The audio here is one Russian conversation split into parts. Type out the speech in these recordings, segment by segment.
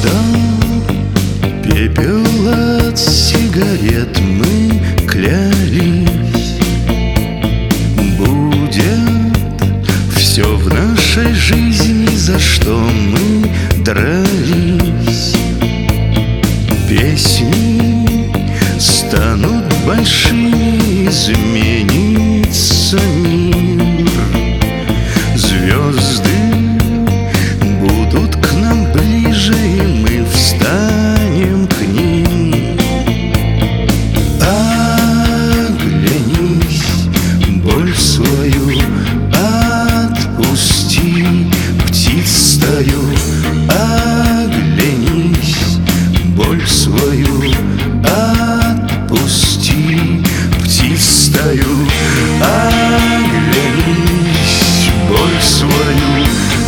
Пепел от сигарет мы клялись. Будет все в нашей жизни, за что мы дрались. Песни станут большими, изменится мир. Звезды будут к нам ближе, и мы встанем к ним. Оглянись, боль свою отпусти, птиц стаю. Оглянись, боль свою отпусти, птиц стаю. Оглянись, боль свою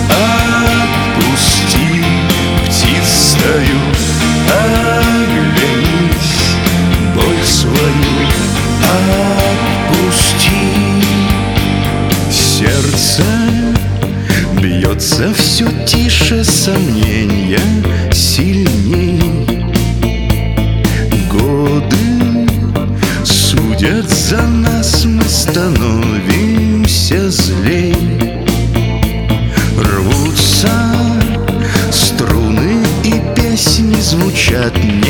отпусти, птиц стаю. Оглянись, боль свою отпусти. Сердце бьется все тише, сомнения сильней. Годы судят за нас, мы становимся злей. Рвутся струны, и песни звучат